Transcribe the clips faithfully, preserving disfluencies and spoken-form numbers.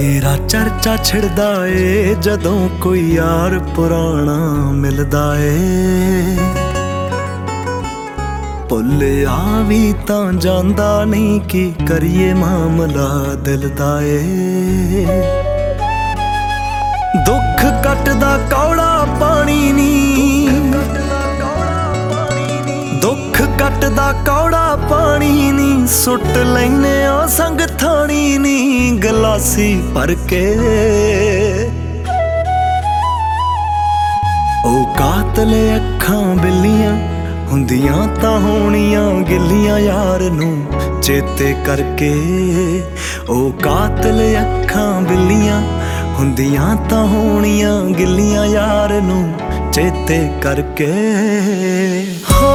तेरा चर्चा छिड़दा ए जदों कोई यार पुराना मिलदा ए। भुल्लिया भी तां जांदा नहीं कि करिए मामला दिल दा ए। दुख कटदा कौड़ा पानी नी, दुख कटदा कौड़ा पानी नी, सुट लैने आ संग थानी नी गलासी भर के। ओ कातले अखां बिल्लियां हुंदियां तां होणियां गिल्लियां यार नूं चेते करके। ओ कातले अखां बिल्लियां हुंदियां तां होणियां गिल्लियां यार नूं चेते करके। हो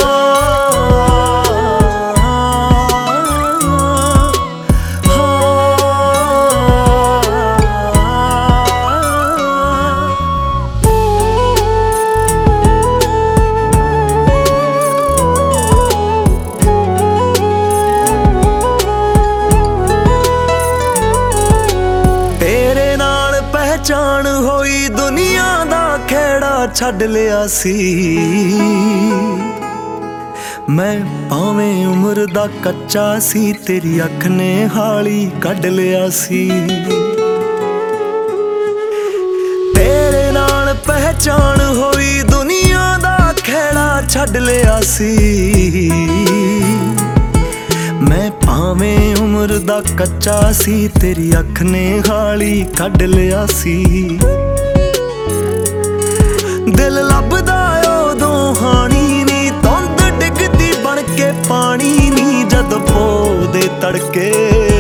पहचान होई दुनिया दा खेड़ा छड्ड लिया सी। मैं भावें उम्र दा कच्चा सी, तेरी अख ने हाली कढ लिया सी। तेरे नाल पहचान होई दुनिया दा खेड़ा छड्ड लिया सी। मैं भावें उम्र दा कच्चा सी, तेरी अख ने हाली कढ लिया सी। दिल लभदा उदों हानी नी, धुंद डिगदी बन के पानी नी जद पो दे तड़के।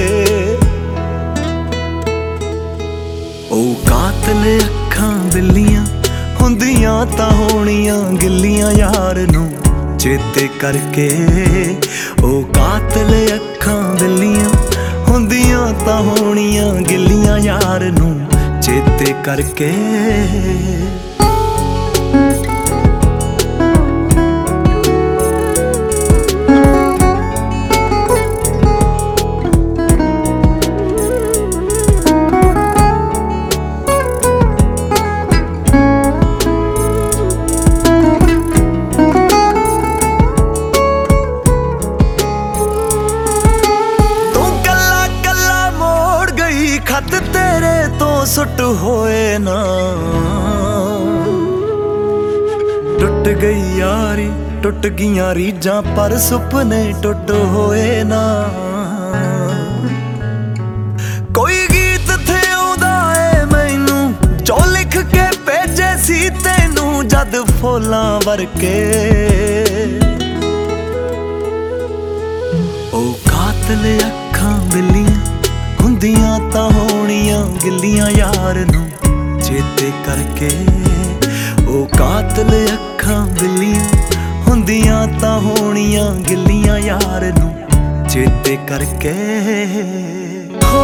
ओ कातले अखां बिल्लियां हुंदियां तां होणियां गिल्लियां यार नूं चेते करके। ओ कातले अखां बिल्लियां हुंदियां तां होणियां गिल्लियां यार नूं चेते करके। खत तेरे तो सुट होए ना, टुट गई यारी टुट गियां रीजां पर सुपने टुट होए ना। कोई गीत थे आउंदा ए मैनू जो लिख के भेजे सी तैनू जद फुल्लां वरके। ओ कातले अखां बिल्लियां हुंदियां तां होणियां गिल्लियां यार नूं चेते करके। ओ कातले अखां बिल्लियां हुंदियां तां होणियां गिल्लियां यार नूं चेते करके। हो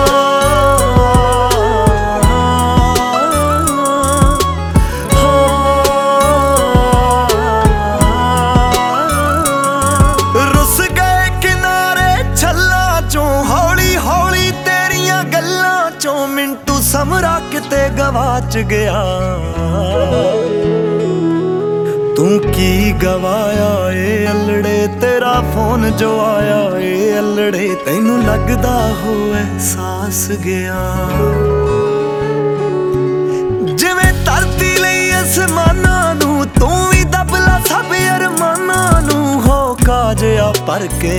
रुस गए किनारे छल्ला चों हौली हौली तेरियां गल्लां चों मिंटू समरा किते गवाच गया। तू की गवाया ए अल्लड़े तेरा फोन जो आया ए अल्लड़े तैनू लगदा हो एहसास गया। जिवें धरती लई आसमानां नूं तू भी दबला सब अरमानां नूं हो काजिया भर के।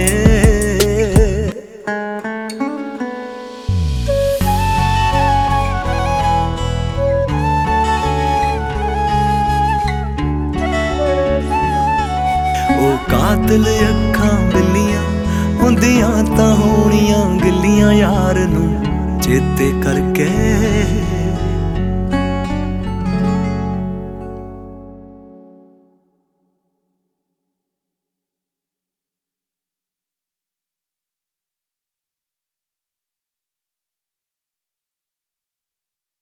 ओ कातले अखां बिल्लियां हुंदियां तां होणियां गिल्लियां यार नूं चेते करके।